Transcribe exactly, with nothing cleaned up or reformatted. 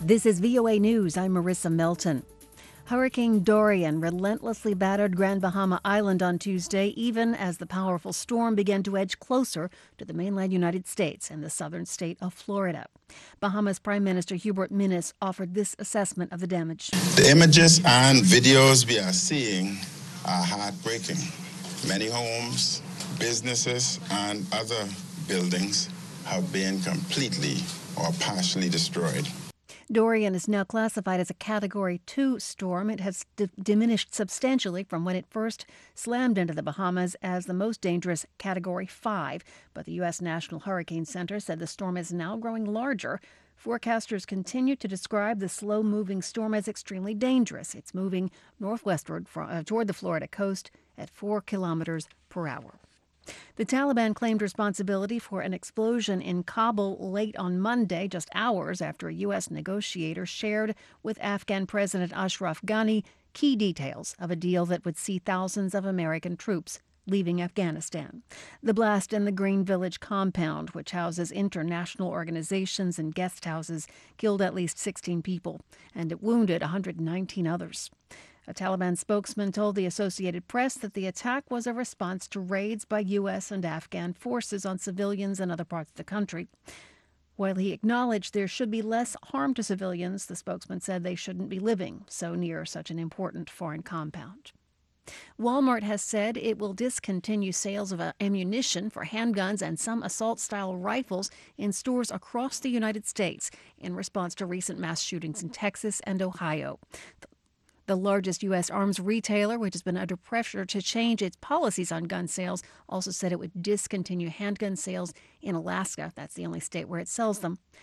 This is V O A News. I'm Marissa Melton. Hurricane Dorian relentlessly battered Grand Bahama Island on Tuesday, even as the powerful storm began to edge closer to the mainland United States and the southern state of Florida. Bahamas Prime Minister Hubert Minnis offered this assessment of the damage. The images and videos we are seeing are heartbreaking. Many homes, businesses, and other buildings have been completely or partially destroyed. Dorian is now classified as a Category two storm. It has d- diminished substantially from when it first slammed into the Bahamas as the most dangerous Category five. But the U S National Hurricane Center said the storm is now growing larger. Forecasters continue to describe the slow-moving storm as extremely dangerous. It's moving northwestward from, uh, toward the Florida coast at four kilometers per hour. The Taliban claimed responsibility for an explosion in Kabul late on Monday, just hours after a U S negotiator shared with Afghan President Ashraf Ghani key details of a deal that would see thousands of American troops leaving Afghanistan. The blast in the Green Village compound, which houses international organizations and guest houses, killed at least sixteen people, and it wounded one hundred nineteen others. A Taliban spokesman told the Associated Press that the attack was a response to raids by U S and Afghan forces on civilians in other parts of the country. While he acknowledged there should be less harm to civilians, the spokesman said they shouldn't be living so near such an important foreign compound. Walmart has said it will discontinue sales of ammunition for handguns and some assault-style rifles in stores across the United States in response to recent mass shootings in Texas and Ohio. The largest U S arms retailer, which has been under pressure to change its policies on gun sales, also said it would discontinue handgun sales in Alaska. That's the only state where it sells them.